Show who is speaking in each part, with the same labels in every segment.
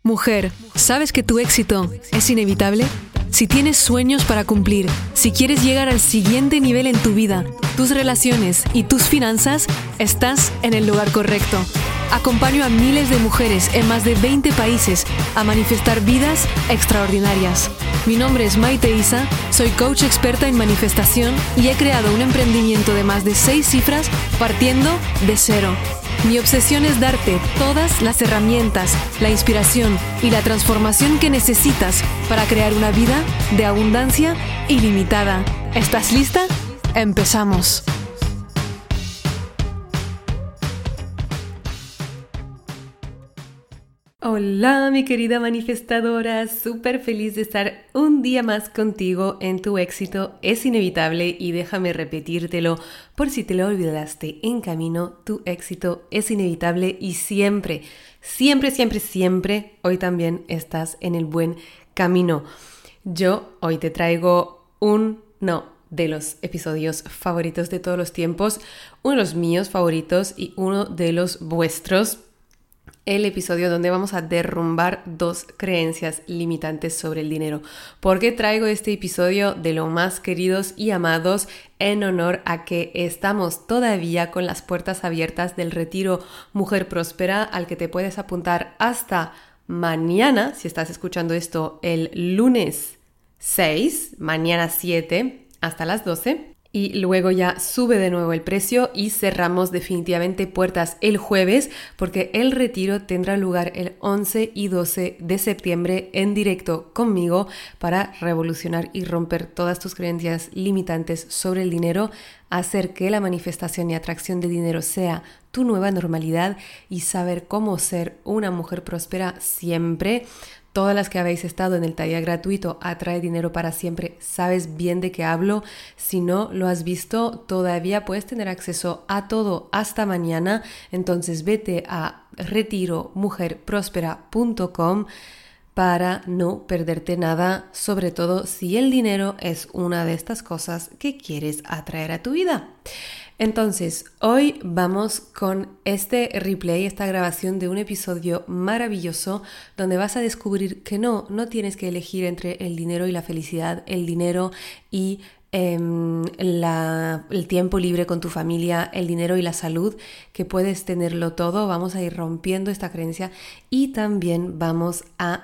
Speaker 1: Mujer, ¿sabes que tu éxito es inevitable? Si tienes sueños para cumplir, si quieres llegar al siguiente nivel en tu vida, tus relaciones y tus finanzas, estás en el lugar correcto. Acompaño a miles de mujeres en más de 20 países a manifestar vidas extraordinarias. Mi nombre es Maite Isa, soy coach experta en manifestación y he creado un emprendimiento de más de 6 cifras partiendo de cero. Mi obsesión es darte todas las herramientas, la inspiración y la transformación que necesitas para crear una vida de abundancia ilimitada. ¿Estás lista? ¡Empezamos! Hola mi querida manifestadora, súper feliz de estar un día más contigo en Tu éxito es inevitable y déjame repetírtelo por si te lo olvidaste en camino, tu éxito es inevitable y siempre, hoy también estás en el buen camino. Yo hoy te traigo uno de los episodios favoritos de todos los tiempos, uno de los míos favoritos y uno de los vuestros. El episodio donde vamos a derrumbar 2 creencias limitantes sobre el dinero. ¿Por qué traigo este episodio de lo más queridos y amados? En honor a que estamos todavía con las puertas abiertas del retiro Mujer Próspera al que te puedes apuntar hasta mañana, si estás escuchando esto el lunes 6, mañana 7 hasta las 12. Y luego ya sube de nuevo el precio y cerramos definitivamente puertas el jueves porque el retiro tendrá lugar el 11 y 12 de septiembre en directo conmigo para revolucionar y romper todas tus creencias limitantes sobre el dinero, hacer que la manifestación y atracción de dinero sea tu nueva normalidad y saber cómo ser una mujer próspera siempre. Todas las que habéis estado en el taller gratuito Atrae Dinero para Siempre, sabes bien de qué hablo. Si no lo has visto, todavía puedes tener acceso a todo hasta mañana. Entonces vete a retiromujerprospera.com para no perderte nada, sobre todo si el dinero es una de estas cosas que quieres atraer a tu vida. Entonces, hoy vamos con este replay, esta grabación de un episodio maravilloso donde vas a descubrir que no tienes que elegir entre el dinero y la felicidad, el dinero y el tiempo libre con tu familia, el dinero y la salud, que puedes tenerlo todo. Vamos a ir rompiendo esta creencia y también vamos a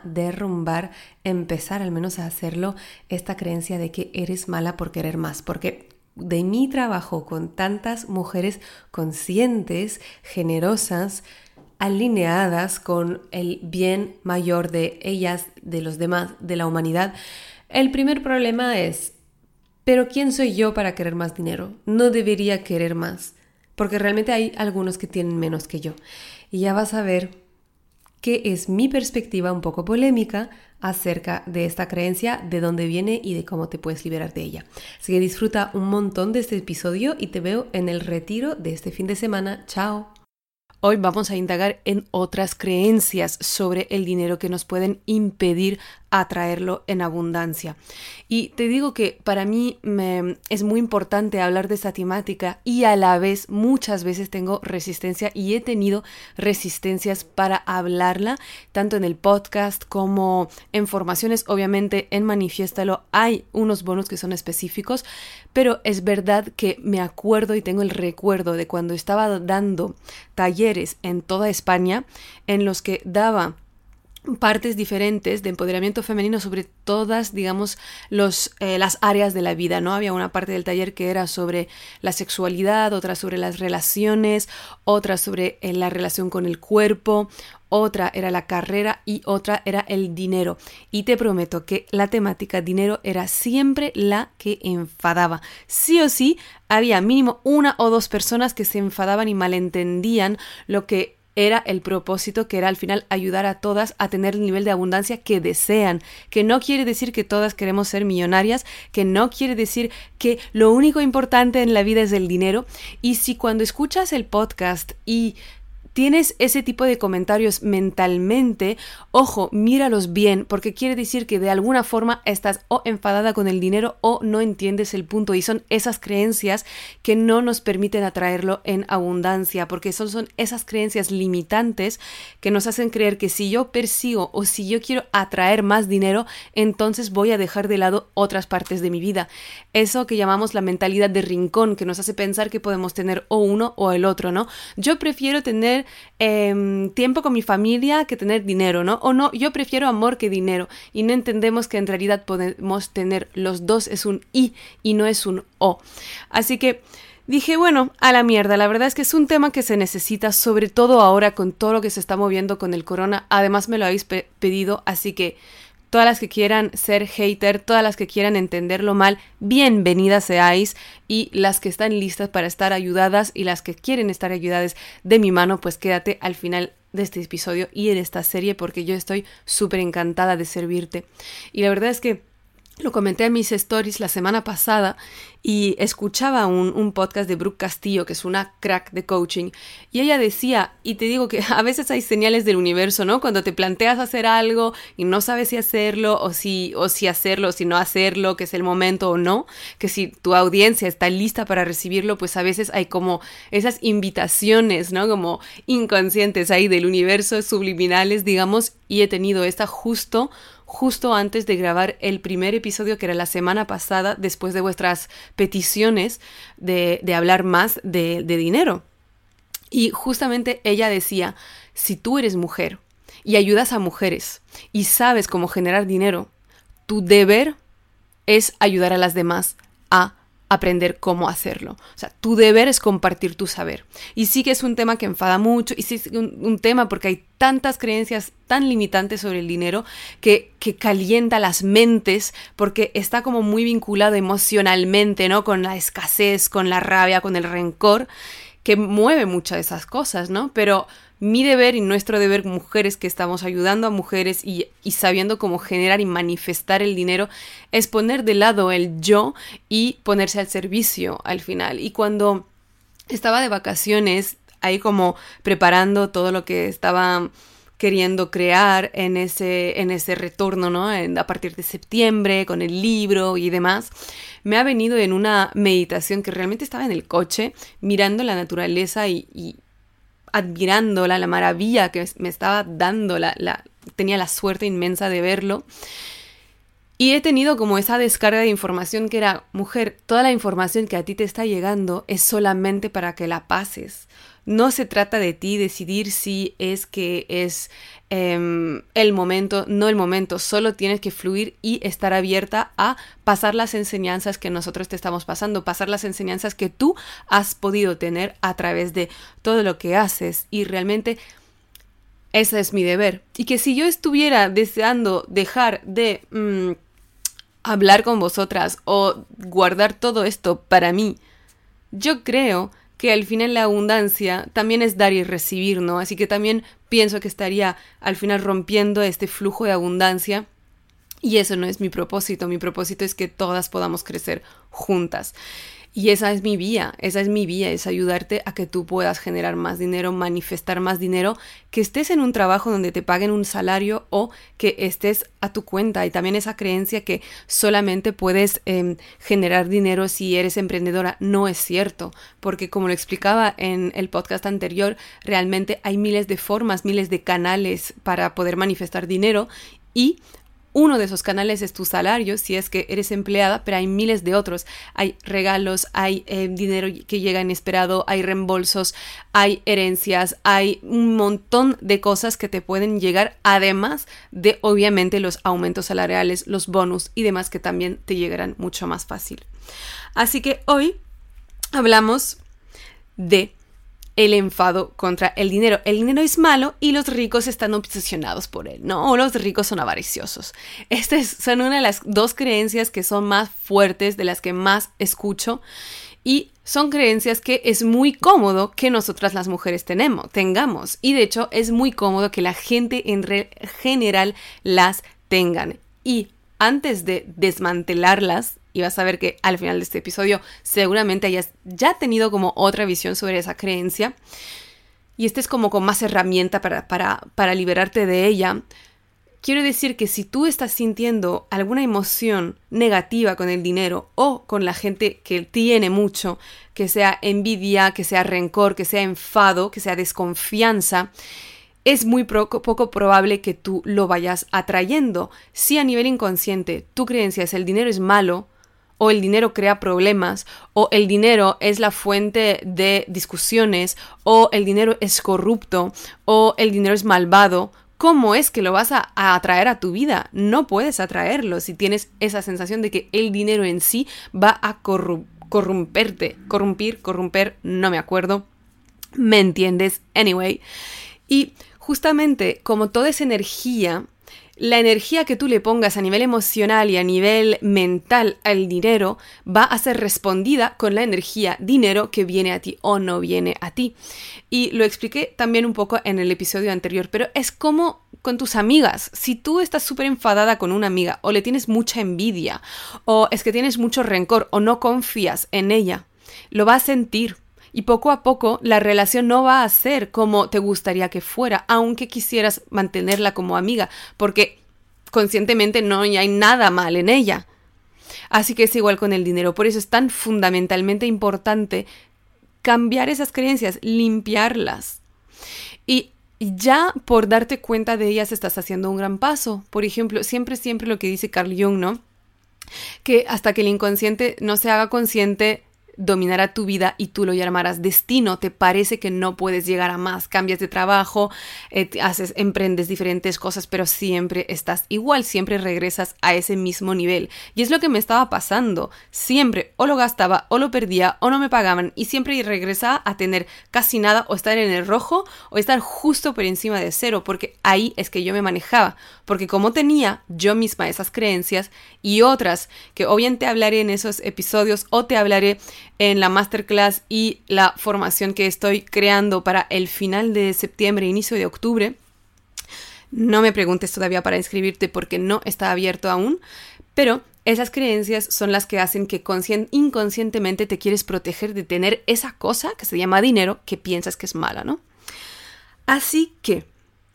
Speaker 1: empezar al menos a hacerlo, esta creencia de que eres mala por querer más, porque de mi trabajo con tantas mujeres conscientes, generosas, alineadas con el bien mayor de ellas, de los demás, de la humanidad, el primer problema es, ¿pero quién soy yo para querer más dinero? No debería querer más, porque realmente hay algunos que tienen menos que yo. Y ya vas a ver qué es mi perspectiva un poco polémica acerca de esta creencia, de dónde viene y de cómo te puedes liberar de ella. Así que disfruta un montón de este episodio y te veo en el retiro de este fin de semana. ¡Chao! Hoy vamos a indagar en otras creencias sobre el dinero que nos pueden impedir atraerlo en abundancia. Y te digo que para mí es muy importante hablar de esta temática y a la vez muchas veces tengo resistencia y he tenido resistencias para hablarla, tanto en el podcast como en formaciones. Obviamente en Manifiéstalo hay unos bonos que son específicos, pero es verdad que me acuerdo y tengo el recuerdo de cuando estaba dando talleres en toda España en los que daba partes diferentes de empoderamiento femenino sobre todas, digamos, las áreas de la vida, ¿no? Había una parte del taller que era sobre la sexualidad, otra sobre las relaciones, otra sobre la relación con el cuerpo, otra era la carrera y otra era el dinero. Y te prometo que la temática dinero era siempre la que enfadaba. Sí o sí, había mínimo 1 o 2 personas que se enfadaban y malentendían lo que era el propósito, que era al final ayudar a todas a tener el nivel de abundancia que desean, que no quiere decir que todas queremos ser millonarias, que no quiere decir que lo único importante en la vida es el dinero. Y si cuando escuchas el podcast y tienes ese tipo de comentarios mentalmente, ojo, míralos bien, porque quiere decir que de alguna forma estás o enfadada con el dinero o no entiendes el punto, y son esas creencias que no nos permiten atraerlo en abundancia, porque son esas creencias limitantes que nos hacen creer que si yo persigo o si yo quiero atraer más dinero, entonces voy a dejar de lado otras partes de mi vida. Eso que llamamos la mentalidad de rincón, que nos hace pensar que podemos tener o uno o el otro, ¿no? Yo prefiero tener tiempo con mi familia que tener dinero, ¿no? O no, yo prefiero amor que dinero, y no entendemos que en realidad podemos tener los dos, es un y no es un o. Así que dije, bueno, a la mierda, la verdad es que es un tema que se necesita, sobre todo ahora con todo lo que se está moviendo con el corona. Además me lo habéis pedido, así que todas las que quieran ser hater, todas las que quieran entenderlo mal, bienvenidas seáis, y las que están listas para estar ayudadas y las que quieren estar ayudadas de mi mano, pues quédate al final de este episodio y en esta serie, porque yo estoy súper encantada de servirte. Y la verdad es que lo comenté en mis stories la semana pasada y escuchaba un podcast de Brooke Castillo, que es una crack de coaching, y ella decía, y te digo que a veces hay señales del universo, ¿no? Cuando te planteas hacer algo y no sabes si hacerlo o si hacerlo o si no hacerlo, que es el momento o no, que si tu audiencia está lista para recibirlo, pues a veces hay como esas invitaciones, ¿no? Como inconscientes ahí del universo, subliminales, digamos, y he tenido esta justo antes de grabar el primer episodio, que era la semana pasada, después de vuestras peticiones de hablar más de dinero. Y justamente ella decía, si tú eres mujer y ayudas a mujeres y sabes cómo generar dinero, tu deber es ayudar a las demás a aprender cómo hacerlo. O sea, tu deber es compartir tu saber. Y sí que es un tema que enfada mucho, y sí es un tema porque hay tantas creencias tan limitantes sobre el dinero que calienta las mentes, porque está como muy vinculado emocionalmente, ¿no? Con la escasez, con la rabia, con el rencor, que mueve muchas de esas cosas, ¿no? Pero mi deber y nuestro deber, mujeres que estamos ayudando a mujeres y sabiendo cómo generar y manifestar el dinero, es poner de lado el yo y ponerse al servicio al final. Y cuando estaba de vacaciones, ahí como preparando todo lo que estaba queriendo crear en ese retorno, ¿no? A partir de septiembre, con el libro y demás, me ha venido en una meditación que realmente estaba en el coche, mirando la naturaleza y admirándola, la maravilla que me estaba dando, tenía la suerte inmensa de verlo. Y he tenido como esa descarga de información que era, mujer, toda la información que a ti te está llegando es solamente para que la pases. No se trata de ti decidir si es que es el momento, no el momento. Solo tienes que fluir y estar abierta a pasar las enseñanzas que nosotros te estamos pasando, pasar las enseñanzas que tú has podido tener a través de todo lo que haces. Y realmente ese es mi deber. Y que si yo estuviera deseando dejar de hablar con vosotras o guardar todo esto para mí, yo creo que al final la abundancia también es dar y recibir, ¿no? Así que también pienso que estaría al final rompiendo este flujo de abundancia, y eso no es mi propósito. Mi propósito es que todas podamos crecer juntas. Y esa es mi vía, es ayudarte a que tú puedas generar más dinero, manifestar más dinero, que estés en un trabajo donde te paguen un salario o que estés a tu cuenta. Y también esa creencia que solamente puedes generar dinero si eres emprendedora, no es cierto, porque como lo explicaba en el podcast anterior, realmente hay miles de formas, miles de canales para poder manifestar dinero, y uno de esos canales es tu salario, si es que eres empleada, pero hay miles de otros. Hay regalos, hay dinero que llega inesperado, hay reembolsos, hay herencias, hay un montón de cosas que te pueden llegar, además de, obviamente, los aumentos salariales, los bonus y demás que también te llegarán mucho más fácil. Así que hoy hablamos de el enfado contra el dinero. El dinero es malo y los ricos están obsesionados por él, ¿no? O los ricos son avariciosos. Estas son una de las dos creencias que son más fuertes, de las que más escucho, y son creencias que es muy cómodo que nosotras las mujeres tengamos. Y de hecho es muy cómodo que la gente en general las tengan. Y antes de desmantelarlas, y vas a ver que al final de este episodio seguramente hayas ya tenido como otra visión sobre esa creencia,
Speaker 2: y estés como con más herramienta para liberarte de ella, quiero decir que si tú estás sintiendo alguna emoción negativa con el dinero o con la gente que tiene mucho, que sea envidia, que sea rencor, que sea enfado, que sea desconfianza, es muy poco probable que tú lo vayas atrayendo. Si a nivel inconsciente tu creencia es el dinero es malo, o el dinero crea problemas, o el dinero es la fuente de discusiones, o el dinero es corrupto, o el dinero es malvado, ¿cómo es que lo vas a atraer a tu vida? No puedes atraerlo si tienes esa sensación de que el dinero en sí va a corromper, no me acuerdo. ¿Me entiendes? Anyway. Y justamente como toda esa energía, la energía que tú le pongas a nivel emocional y a nivel mental al dinero va a ser respondida con la energía dinero que viene a ti o no viene a ti. Y lo expliqué también un poco en el episodio anterior, pero es como con tus amigas. Si tú estás súper enfadada con una amiga o le tienes mucha envidia o es que tienes mucho rencor o no confías en ella, lo vas a sentir. Y poco a poco la relación no va a ser como te gustaría que fuera, aunque quisieras mantenerla como amiga, porque conscientemente no hay nada mal en ella. Así que es igual con el dinero. Por eso es tan fundamentalmente importante cambiar esas creencias, limpiarlas. Y ya por darte cuenta de ellas estás haciendo un gran paso. Por ejemplo, siempre lo que dice Carl Jung, ¿no? Que hasta que el inconsciente no se haga consciente, dominará tu vida y tú lo llamarás destino. Te parece que no puedes llegar a más, cambias de trabajo, emprendes diferentes cosas, pero siempre estás igual, siempre regresas a ese mismo nivel. Y es lo que me estaba pasando, siempre o lo gastaba o lo perdía o no me pagaban y siempre regresaba a tener casi nada o estar en el rojo o estar justo por encima de cero, porque ahí es que yo me manejaba, porque como tenía yo misma esas creencias y otras que obviamente hablaré en esos episodios o te hablaré en la masterclass y la formación que estoy creando para el final de septiembre, inicio de octubre. No me preguntes todavía para inscribirte porque no está abierto aún, pero esas creencias son las que hacen que inconscientemente te quieres proteger de tener esa cosa que se llama dinero que piensas que es mala, ¿no? Así que,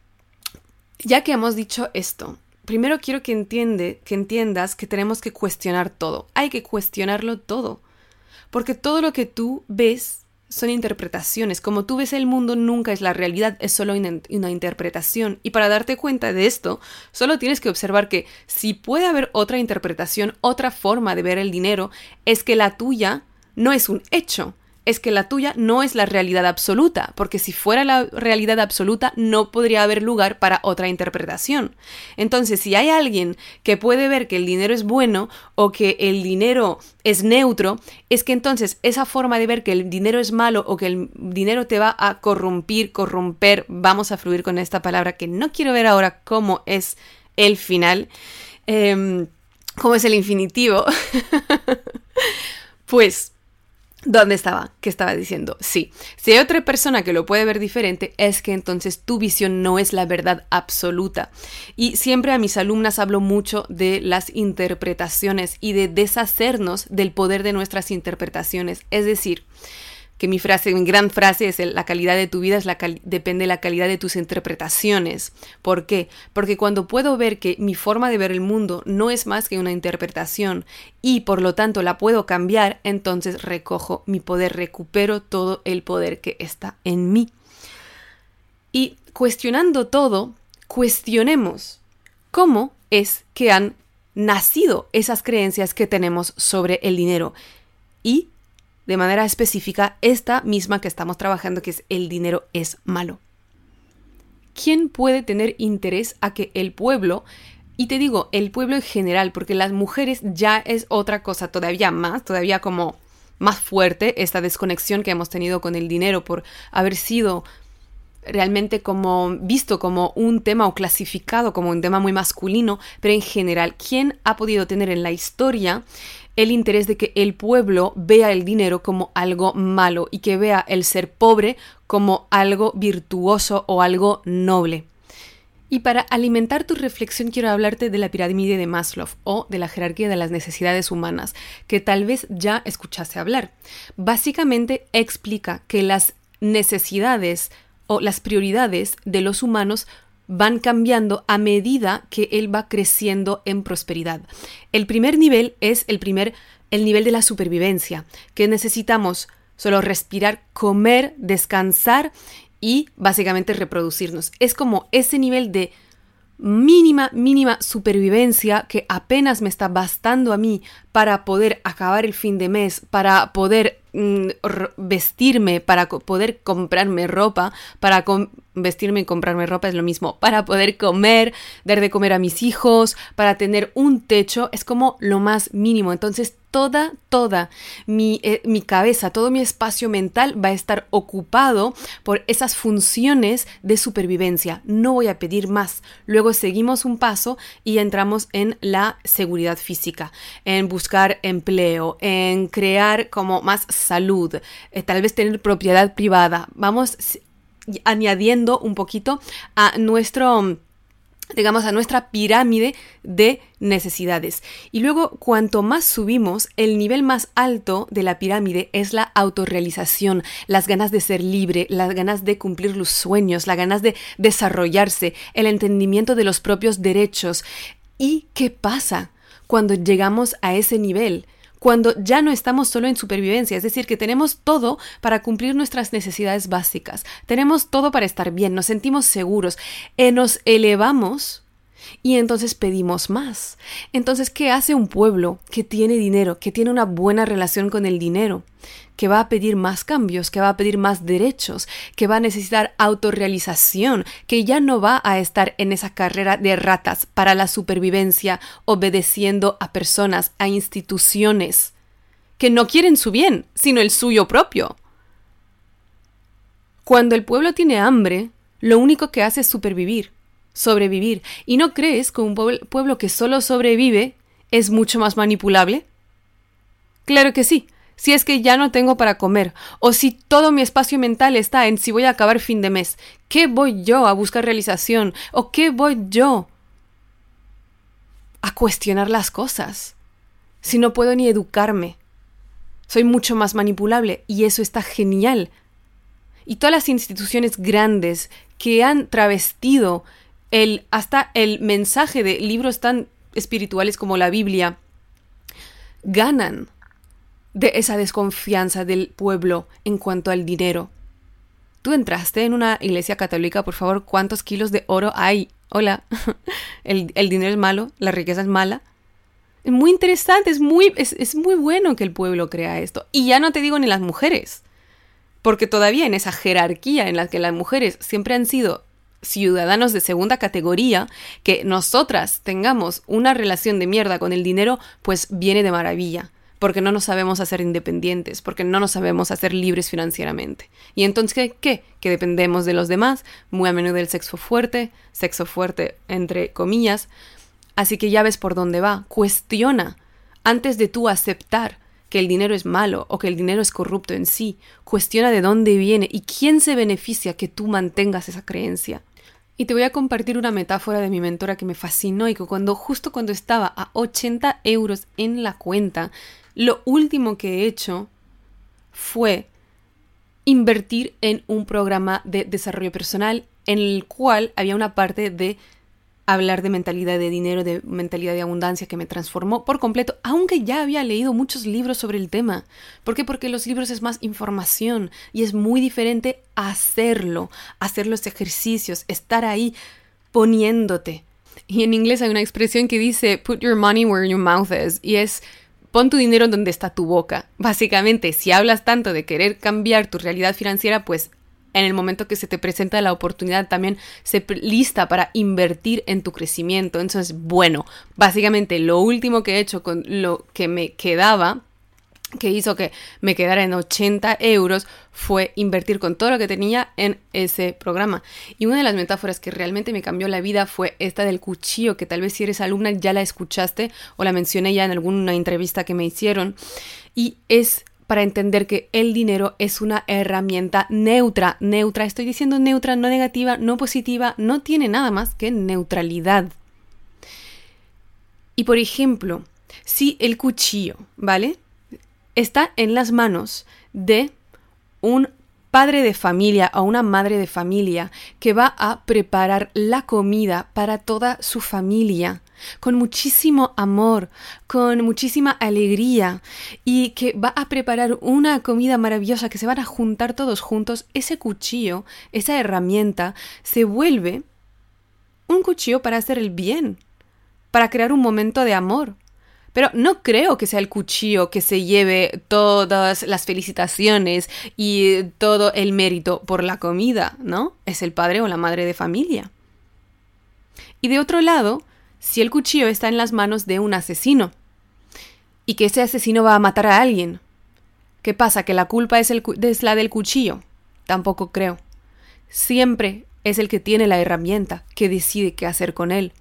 Speaker 2: ya que hemos dicho esto, primero quiero que entiendas que tenemos que cuestionar todo. Hay que cuestionarlo todo. Porque todo lo que tú ves son interpretaciones. Como tú ves el mundo, nunca es la realidad, es solo una interpretación. Y para darte cuenta de esto, solo tienes que observar que si puede haber otra interpretación, otra forma de ver el dinero, es que la tuya no es un hecho. Es que la tuya no es la realidad absoluta, porque si fuera la realidad absoluta no podría haber lugar para otra interpretación. Entonces, si hay alguien que puede ver que el dinero es bueno o que el dinero es neutro, es que entonces esa forma de ver que el dinero es malo o que el dinero te va a corromper, vamos a fluir con esta palabra que no quiero ver ahora cómo es el final, cómo es el infinitivo, pues... ¿Dónde estaba? ¿Qué estaba diciendo? Sí, si hay otra persona que lo puede ver diferente, es que entonces tu visión no es la verdad absoluta. Y siempre a mis alumnas hablo mucho de las interpretaciones y de deshacernos del poder de nuestras interpretaciones. Es decir, que mi gran frase es la calidad de tu vida depende de la calidad de tus interpretaciones. ¿Por qué? Porque cuando puedo ver que mi forma de ver el mundo no es más que una interpretación y por lo tanto la puedo cambiar, entonces recojo mi poder, recupero todo el poder que está en mí. Y cuestionando todo, cuestionemos cómo es que han nacido esas creencias que tenemos sobre el dinero y de manera específica, esta misma que estamos trabajando, que es el dinero es malo. ¿Quién puede tener interés a que el pueblo, y te digo, el pueblo en general, porque las mujeres ya es otra cosa todavía como más fuerte, esta desconexión que hemos tenido con el dinero por haber sido realmente como visto como un tema o clasificado como un tema muy masculino, pero en general, ¿quién ha podido tener en la historia el interés de que el pueblo vea el dinero como algo malo y que vea el ser pobre como algo virtuoso o algo noble? Y para alimentar tu reflexión quiero hablarte de la pirámide de Maslow o de la jerarquía de las necesidades humanas, que tal vez ya escuchaste hablar. Básicamente explica que las necesidades o las prioridades de los humanos van cambiando a medida que él va creciendo en prosperidad. El primer nivel es el nivel de la supervivencia, que necesitamos solo respirar, comer, descansar y básicamente reproducirnos. Es como ese nivel de mínima supervivencia que apenas me está bastando a mí para poder acabar el fin de mes, para poder vestirme, para poder comprarme ropa, vestirme y comprarme ropa es lo mismo, para poder comer, dar de comer a mis hijos, para tener un techo, es como lo más mínimo. Entonces toda mi cabeza, todo mi espacio mental va a estar ocupado por esas funciones de supervivencia. No voy a pedir más. Luego seguimos un paso y entramos en la seguridad física, en buscar empleo, en crear como más salud, tal vez tener propiedad privada. Vamos añadiendo un poquito a a nuestra pirámide de necesidades. Y luego, cuanto más subimos, el nivel más alto de la pirámide es la autorrealización, las ganas de ser libre, las ganas de cumplir los sueños, las ganas de desarrollarse, el entendimiento de los propios derechos. ¿Y qué pasa cuando llegamos a ese nivel? Cuando ya no estamos solo en supervivencia, es decir, que tenemos todo para cumplir nuestras necesidades básicas, tenemos todo para estar bien, nos sentimos seguros, nos elevamos y entonces pedimos más. Entonces, ¿qué hace un pueblo que tiene dinero, que tiene una buena relación con el dinero? Que va a pedir más cambios, que va a pedir más derechos, que va a necesitar autorrealización, que ya no va a estar en esa carrera de ratas para la supervivencia, obedeciendo a personas, a instituciones que no quieren su bien, sino el suyo propio. Cuando el pueblo tiene hambre, lo único que hace es sobrevivir. ¿Y no crees que un pueblo que solo sobrevive es mucho más manipulable? Claro que sí. Si es que ya no tengo para comer, o si todo mi espacio mental está en si voy a acabar fin de mes, ¿qué voy yo a buscar realización? ¿O qué voy yo a cuestionar las cosas? Si no puedo ni educarme. Soy mucho más manipulable y eso está genial. Y todas las instituciones grandes que han travestido hasta el mensaje de libros tan espirituales como la Biblia, ganan de esa desconfianza del pueblo en cuanto al dinero. ¿Tú entraste en una iglesia católica? Por favor, ¿cuántos kilos de oro hay? Hola, el dinero es malo, la riqueza es mala. Es muy interesante, es muy bueno que el pueblo crea esto. Y ya no te digo ni las mujeres, porque todavía en esa jerarquía en la que las mujeres siempre han sido ciudadanos de segunda categoría, que nosotras tengamos una relación de mierda con el dinero, pues viene de maravilla. Porque no nos sabemos hacer independientes, porque no nos sabemos hacer libres financieramente. Y entonces, ¿qué? Que dependemos de los demás, muy a menudo del sexo fuerte entre comillas. Así que ya ves por dónde va. Cuestiona, antes de tú aceptar que el dinero es malo o que el dinero es corrupto en sí, cuestiona de dónde viene y quién se beneficia que tú mantengas esa creencia. Y te voy a compartir una metáfora de mi mentora que me fascinó y que justo cuando estaba a 80 euros en la cuenta, lo último que he hecho fue invertir en un programa de desarrollo personal en el cual había una parte de hablar de mentalidad de dinero, de mentalidad de abundancia que me transformó por completo, aunque ya había leído muchos libros sobre el tema. ¿Por qué? Porque los libros es más información y es muy diferente hacer los ejercicios, estar ahí poniéndote. Y en inglés hay una expresión que dice put your money where your mouth is, y es pon tu dinero donde está tu boca. Básicamente, si hablas tanto de querer cambiar tu realidad financiera, pues en el momento que se te presenta la oportunidad también sé lista para invertir en tu crecimiento. Entonces, bueno, básicamente lo último que he hecho con lo que me quedaba, que hizo que me quedara en 80 euros, fue invertir con todo lo que tenía en ese programa. Y una de las metáforas que realmente me cambió la vida fue esta del cuchillo, que tal vez si eres alumna ya la escuchaste o la mencioné ya en alguna entrevista que me hicieron. Y es para entender que el dinero es una herramienta neutra. Estoy diciendo neutra, no negativa, no positiva, no tiene nada más que neutralidad. Y por ejemplo, si el cuchillo, ¿vale?, está en las manos de un padre de familia o una madre de familia que va a preparar la comida para toda su familia con muchísimo amor, con muchísima alegría y que va a preparar una comida maravillosa que se van a juntar todos juntos, ese cuchillo, esa herramienta, se vuelve un cuchillo para hacer el bien, para crear un momento de amor. Pero no creo que sea el cuchillo que se lleve todas las felicitaciones y todo el mérito por la comida, ¿no? Es el padre o la madre de familia. Y de otro lado, si el cuchillo está en las manos de un asesino y que ese asesino va a matar a alguien, ¿qué pasa? ¿Que la culpa es la del cuchillo? Tampoco creo. Siempre es el que tiene la herramienta que decide qué hacer con él.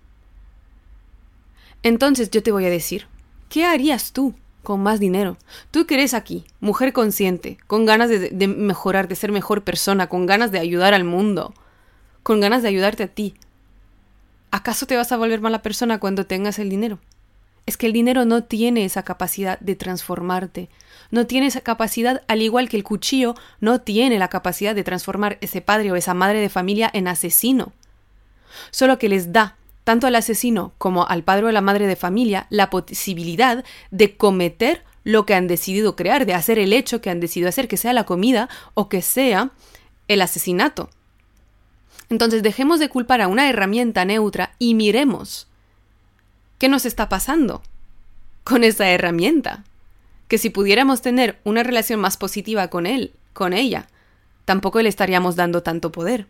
Speaker 2: Entonces yo te voy a decir, ¿qué harías tú con más dinero? Tú que eres aquí, mujer consciente, con ganas de mejorar, de ser mejor persona, con ganas de ayudar al mundo, con ganas de ayudarte a ti. ¿Acaso te vas a volver mala persona cuando tengas el dinero? Es que el dinero no tiene esa capacidad de transformarte. No tiene esa capacidad, al igual que el cuchillo no tiene la capacidad de transformar ese padre o esa madre de familia en asesino. Solo que les da tanto al asesino como al padre o a la madre de familia la posibilidad de cometer lo que han decidido crear, de hacer el hecho que han decidido hacer, que sea la comida o que sea el asesinato. Entonces dejemos de culpar a una herramienta neutra y miremos qué nos está pasando con esa herramienta. Que si pudiéramos tener una relación más positiva con él, con ella, tampoco le estaríamos dando tanto poder.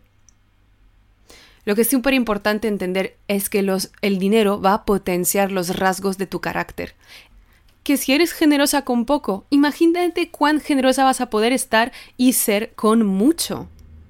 Speaker 2: Lo que es súper importante entender es que el dinero va a potenciar los rasgos de tu carácter. Que si eres generosa con poco, imagínate cuán generosa vas a poder estar y ser con mucho.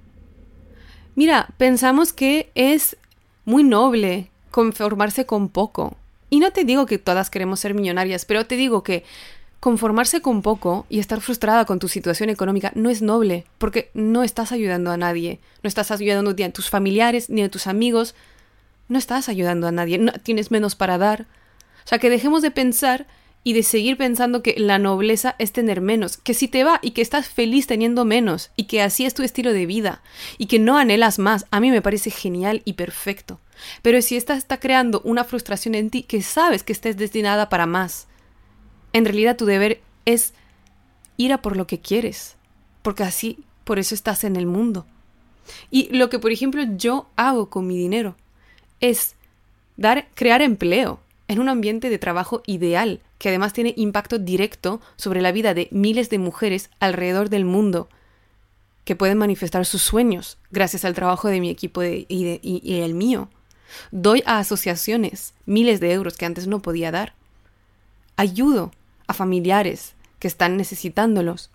Speaker 2: Mira, pensamos que es muy noble conformarse con poco. Y no te digo que todas queremos ser millonarias, pero te digo que conformarse con poco y estar frustrada con tu situación económica no es noble, porque no estás ayudando a nadie, no estás ayudando ni a tus familiares ni a tus amigos, no estás ayudando a nadie, no, tienes menos para dar. O sea, que dejemos de pensar y de seguir pensando que la nobleza es tener menos, que si te va y que estás feliz teniendo menos y que así es tu estilo de vida y que no anhelas más, a mí me parece genial y perfecto. Pero si esta está creando una frustración en ti, que sabes que estés destinada para más, en realidad tu deber es ir a por lo que quieres, porque así, por eso estás en el mundo. Y lo que, por ejemplo, yo hago con mi dinero es crear empleo en un ambiente de trabajo ideal, que además tiene impacto directo sobre la vida de miles de mujeres alrededor del mundo, que pueden manifestar sus sueños gracias al trabajo de mi equipo y el mío. Doy a asociaciones miles de euros que antes no podía dar. Ayudo a familiares que están necesitándolos.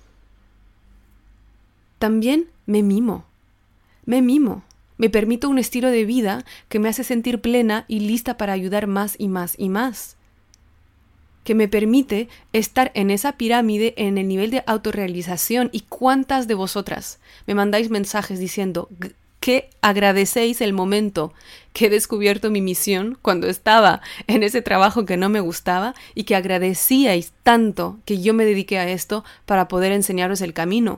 Speaker 2: También me mimo. Me permito un estilo de vida que me hace sentir plena y lista para ayudar más y más y más. Que me permite estar en esa pirámide en el nivel de autorrealización. ¿Y cuántas de vosotras me mandáis mensajes diciendo que agradecéis el momento que he descubierto mi misión cuando estaba en ese trabajo que no me gustaba y que agradecíais tanto que yo me dediqué a esto para poder enseñaros el camino?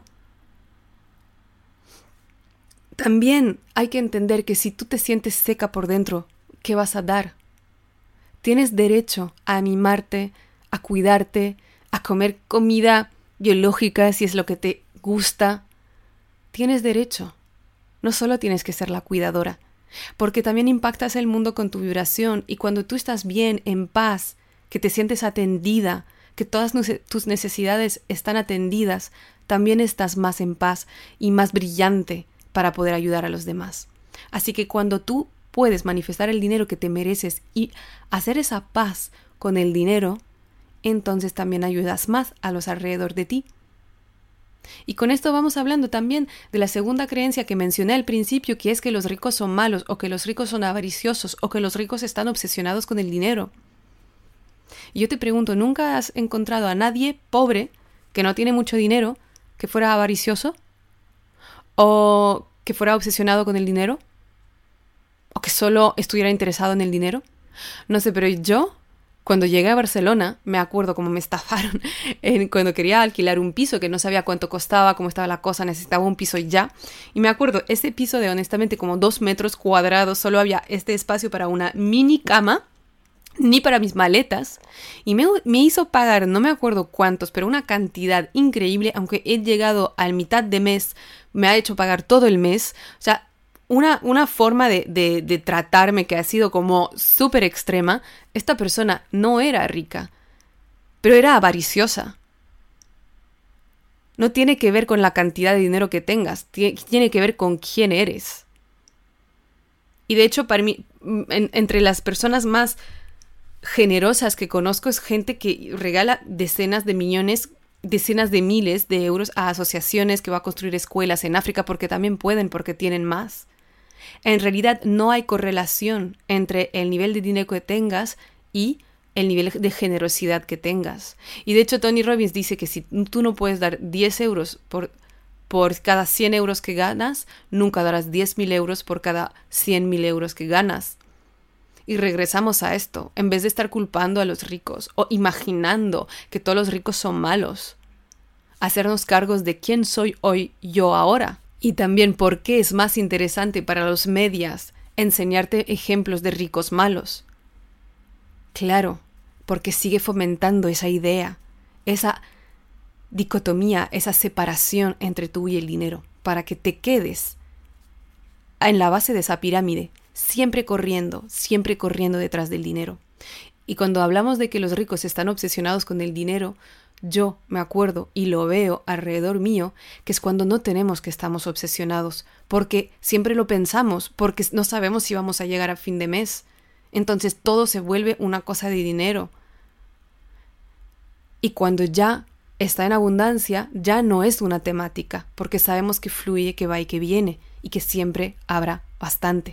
Speaker 2: También hay que entender que si tú te sientes seca por dentro, ¿qué vas a dar? Tienes derecho a mimarte, a cuidarte, a comer comida biológica si es lo que te gusta. Tienes derecho. No solo tienes que ser la cuidadora, porque también impactas el mundo con tu vibración y cuando tú estás bien, en paz, que te sientes atendida, que todas tus necesidades están atendidas, también estás más en paz y más brillante para poder ayudar a los demás. Así que cuando tú puedes manifestar el dinero que te mereces y hacer esa paz con el dinero, entonces también ayudas más a los alrededor de ti. Y con esto vamos hablando también de la segunda creencia que mencioné al principio, que es que los ricos son malos, o que los ricos son avariciosos, o que los ricos están obsesionados con el dinero. Y yo te pregunto, ¿nunca has encontrado a nadie pobre, que no tiene mucho dinero, que fuera avaricioso? ¿O que fuera obsesionado con el dinero? ¿O que solo estuviera interesado en el dinero? No sé, pero yo, Cuando llegué a Barcelona, me acuerdo cómo me estafaron cuando quería alquilar un piso, que no sabía cuánto costaba, cómo estaba la cosa, necesitaba un piso ya. Y me acuerdo, ese piso de honestamente como 2 metros cuadrados, solo había este espacio para una mini cama, ni para mis maletas. Y me hizo pagar, no me acuerdo cuántos, pero una cantidad increíble, aunque he llegado al mitad de mes, me ha hecho pagar todo el mes. O sea, una forma de tratarme que ha sido como súper extrema. Esta persona no era rica, pero era avariciosa. No tiene que ver con la cantidad de dinero que tengas, tiene que ver con quién eres. Y de hecho, para mí, entre las personas más generosas que conozco es gente que regala decenas de millones, decenas de miles de euros a asociaciones que va a construir escuelas en África porque también pueden, porque tienen más. En realidad no hay correlación entre el nivel de dinero que tengas y el nivel de generosidad que tengas. Y de hecho Tony Robbins dice que si tú no puedes dar 10 euros por cada 100 euros que ganas, nunca darás 10.000 euros por cada 100.000 euros que ganas. Y regresamos a esto, en vez de estar culpando a los ricos o imaginando que todos los ricos son malos, hacernos cargos de quién soy hoy yo ahora. Y también por qué es más interesante para los medias enseñarte ejemplos de ricos malos. Claro, porque sigue fomentando esa idea, esa dicotomía, esa separación entre tú y el dinero, para que te quedes en la base de esa pirámide, siempre corriendo detrás del dinero. Y cuando hablamos de que los ricos están obsesionados con el dinero, yo me acuerdo y lo veo alrededor mío, que es cuando no tenemos que estamos obsesionados, porque siempre lo pensamos, porque no sabemos si vamos a llegar a fin de mes. Entonces todo se vuelve una cosa de dinero. Y cuando ya está en abundancia, ya no es una temática, porque sabemos que fluye, que va y que viene, y que siempre habrá bastante.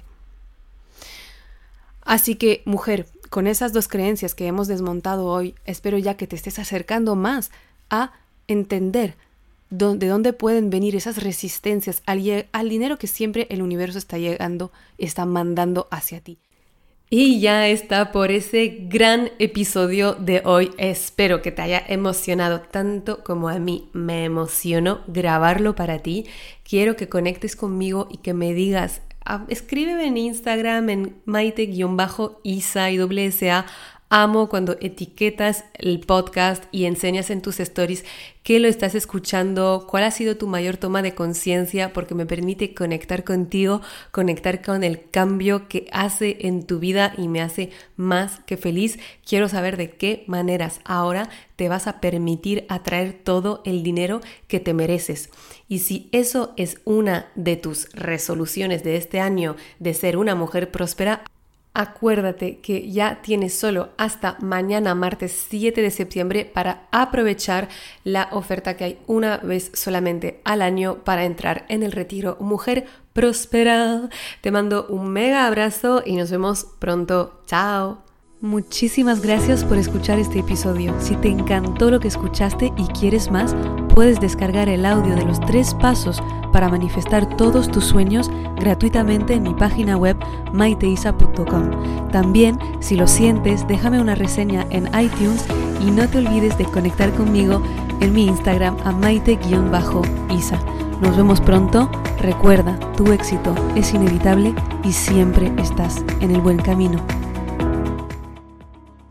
Speaker 2: Así que, mujer, con esas 2 creencias que hemos desmontado hoy, espero ya que te estés acercando más a entender de dónde pueden venir esas resistencias al dinero que siempre el universo está mandando hacia ti.
Speaker 1: Y ya está por ese gran episodio de hoy. Espero que te haya emocionado tanto como a mí me emocionó grabarlo para ti. Quiero que conectes conmigo y que me digas, escríbeme en Instagram en maite_isa y _sa. Amo cuando etiquetas el podcast y enseñas en tus stories que lo estás escuchando, cuál ha sido tu mayor toma de conciencia, porque me permite conectar contigo, conectar con el cambio que hace en tu vida y me hace más que feliz. Quiero saber de qué maneras ahora te vas a permitir atraer todo el dinero que te mereces. Y si eso es una de tus resoluciones de este año de ser una mujer próspera, acuérdate que ya tienes solo hasta mañana, martes 7 de septiembre, para aprovechar la oferta que hay una vez solamente al año para entrar en el retiro Mujer Próspera. Te mando un mega abrazo y nos vemos pronto. ¡Chao! Muchísimas gracias por escuchar este episodio. Si te encantó lo que escuchaste y quieres más, puedes descargar el audio de los 3 pasos para manifestar todos tus sueños gratuitamente en mi página web maiteisa.com. También, si lo sientes, déjame una reseña en iTunes y no te olvides de conectar conmigo en mi Instagram a maite_isa. Nos vemos pronto. Recuerda, tu éxito es inevitable y siempre estás en el buen camino.